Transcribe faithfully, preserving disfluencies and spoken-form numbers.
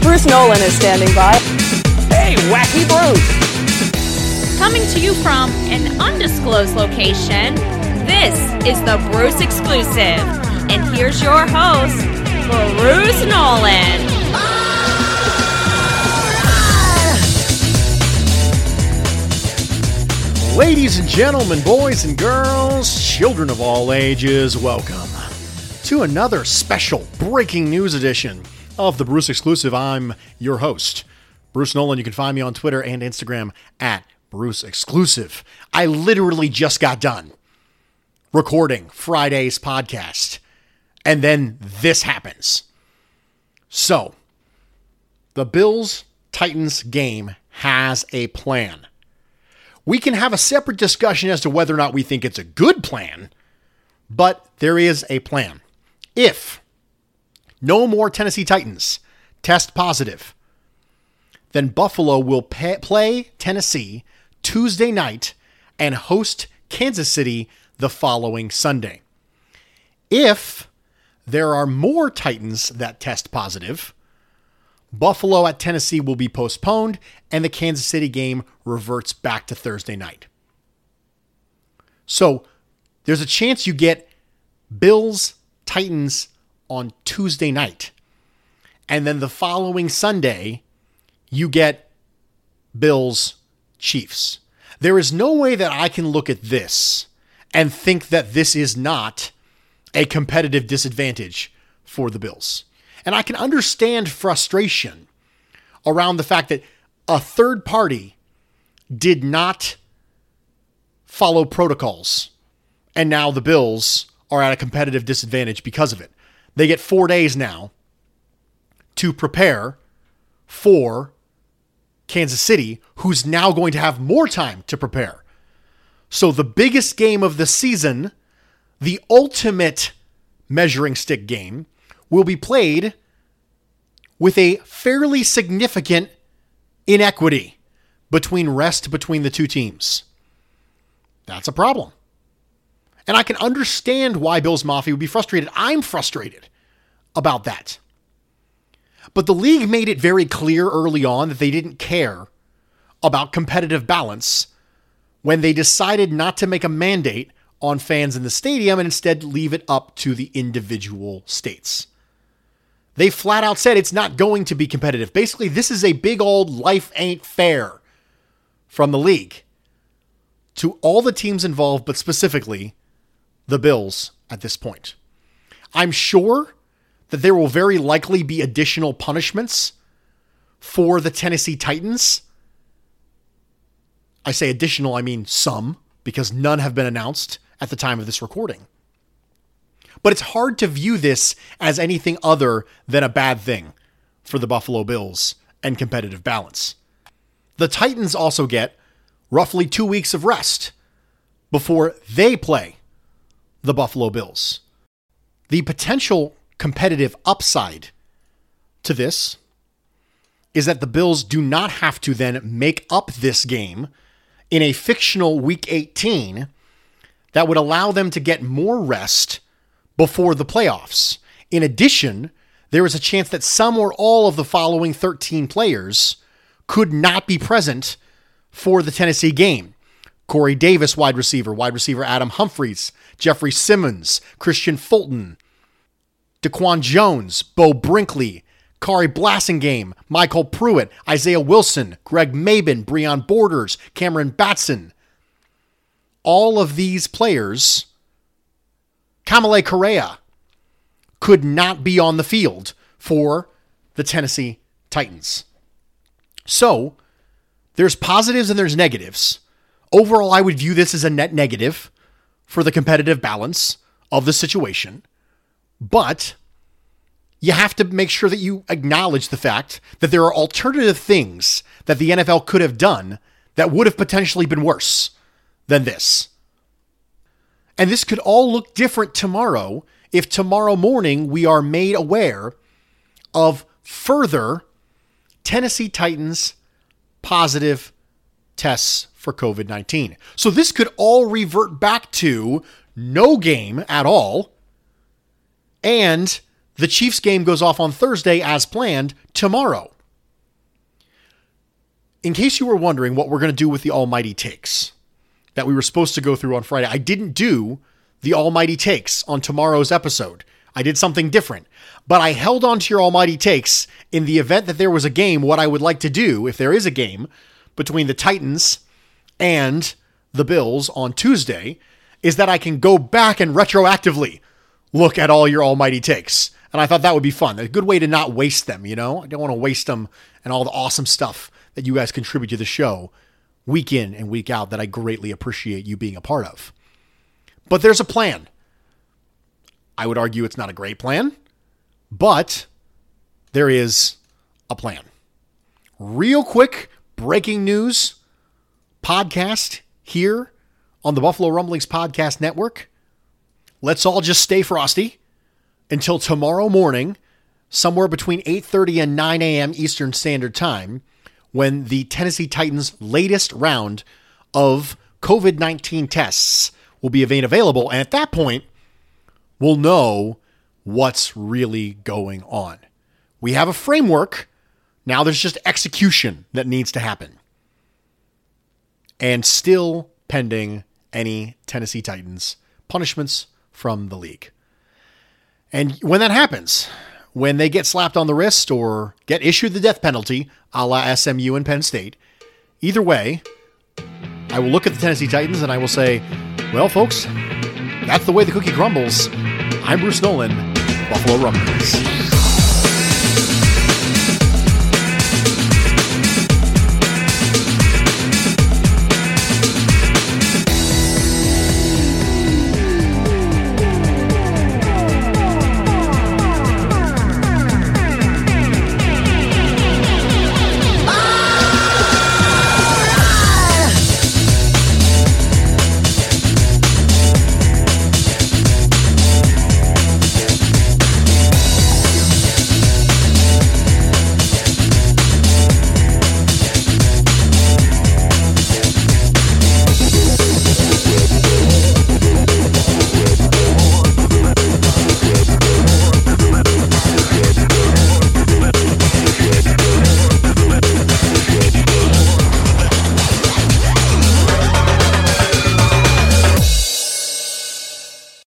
Bruce Nolan is standing by. Hey, Wacky Bruce! Coming to you from an undisclosed location, this is the Bruce Exclusive. And here's your host, Bruce Nolan. Ladies and gentlemen, boys and girls, children of all ages, welcome to another special breaking news edition of the Bruce Exclusive. I'm your host, Bruce Nolan. You can find me on Twitter and Instagram at Bruce Exclusive. I literally just got done recording Friday's podcast, and then this happens. So, the Bills-Titans game has a plan. We can have a separate discussion as to whether or not we think it's a good plan, but there is a plan. If no more Tennessee Titans test positive, then Buffalo will pay, play Tennessee Tuesday night and host Kansas City the following Sunday. If there are more Titans that test positive, Buffalo at Tennessee will be postponed and the Kansas City game reverts back to Thursday night. So there's a chance you get Bills Titans on Tuesday night. And then the following Sunday, you get Bills Chiefs. There is no way that I can look at this and think that this is not a competitive disadvantage for the Bills. And I can understand frustration around the fact that a third party did not follow protocols. And now the Bills are at a competitive disadvantage because of it. They get four days now to prepare for Kansas City, who's now going to have more time to prepare. So the biggest game of the season, the ultimate measuring stick game, will be played with a fairly significant inequity between rest between the two teams. That's a problem. And I can understand why Bills Mafia would be frustrated. I'm frustrated about that. But the league made it very clear early on that they didn't care about competitive balance when they decided not to make a mandate on fans in the stadium and instead leave it up to the individual states. They flat out said it's not going to be competitive. Basically, this is a big old life ain't fair from the league to all the teams involved, but specifically the Bills at this point. I'm sure that there will very likely be additional punishments for the Tennessee Titans. I say additional, I mean some, because none have been announced at the time of this recording. But it's hard to view this as anything other than a bad thing for the Buffalo Bills and competitive balance. The Titans also get roughly two weeks of rest before they play the Buffalo Bills. The potential competitive upside to this is that the Bills do not have to then make up this game in a fictional Week eighteen that would allow them to get more rest before the playoffs. In addition, there is a chance that some or all of the following thirteen players could not be present for the Tennessee game. Corey Davis, wide receiver, wide receiver Adam Humphries, Jeffrey Simmons, Christian Fulton, Daquan Jones, Bo Brinkley, Kari Blasingame, Michael Pruitt, Isaiah Wilson, Greg Mabin, Breon Borders, Cameron Batson. All of these players, Kamale Correa, could not be on the field for the Tennessee Titans. So, there's positives and there's negatives. Overall, I would view this as a net negative for the competitive balance of the situation. But you have to make sure that you acknowledge the fact that there are alternative things that the N F L could have done that would have potentially been worse than this. And this could all look different tomorrow if tomorrow morning we are made aware of further Tennessee Titans positive tests for covid nineteen. So this could all revert back to no game at all, and the Chiefs game goes off on Thursday as planned tomorrow. in case you were wondering what we're going to do with the Almighty Takes that we were supposed to go through on Friday, I didn't do the Almighty Takes on tomorrow's episode. I did something different, but I held on to your Almighty Takes in the event that there was a game. What I would like to do, if there is a game between the Titans and the Bills on Tuesday, is that I can go back and retroactively look at all your Almighty Takes. And I thought that would be fun. A good way to not waste them, you know? I don't want to waste them and all the awesome stuff that you guys contribute to the show week in and week out that I greatly appreciate you being a part of. But there's a plan. I would argue it's not a great plan, but there is a plan. Real quick breaking news podcast here on the Buffalo Rumblings Podcast Network. Let's all just stay frosty until tomorrow morning, somewhere between eight thirty and nine a.m. Eastern Standard Time, when the Tennessee Titans' latest round of covid nineteen tests will be made available. And at that point, we'll know what's really going on. We have a framework. Now there's just execution that needs to happen. And still pending any Tennessee Titans punishments from the league. And when that happens, when they get slapped on the wrist or get issued the death penalty, a la S M U and Penn State, either way, I will look at the Tennessee Titans and I will say, well, folks, that's the way the cookie crumbles. I'm Bruce Nolan, Buffalo Rumblings.